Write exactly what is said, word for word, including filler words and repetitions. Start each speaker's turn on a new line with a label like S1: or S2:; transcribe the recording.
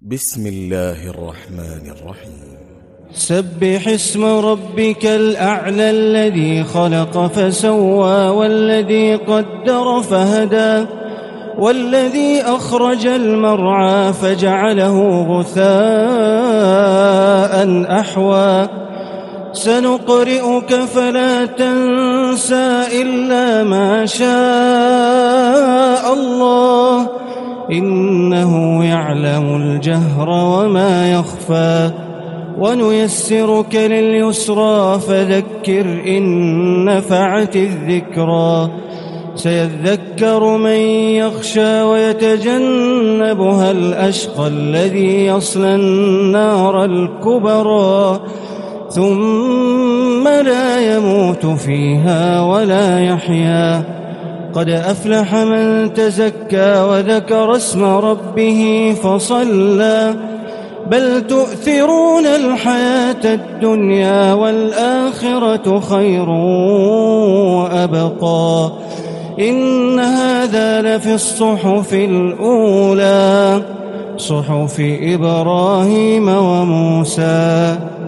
S1: بسم الله الرحمن الرحيم.
S2: سبح اسم ربك الأعلى الذي خلق فسوى والذي قدر فهدى والذي أخرج المرعى فجعله غثاء أحوى سنقرئك فلا تنسى إلا ما شاء الله إنه يعلم الجهر وما يخفى ونيسرك لليسرى فذكر إن نفعت الذكرى سيذكر من يخشى ويتجنبها الأشقى الذي يصلى النار الكبرى ثم لا يموت فيها ولا يحيا قد أفلح من تزكى وذكر اسم ربه فصلى بل تؤثرون الحياة الدنيا والآخرة خير وأبقى إن هذا لفي الصحف الأولى صحف إبراهيم وموسى.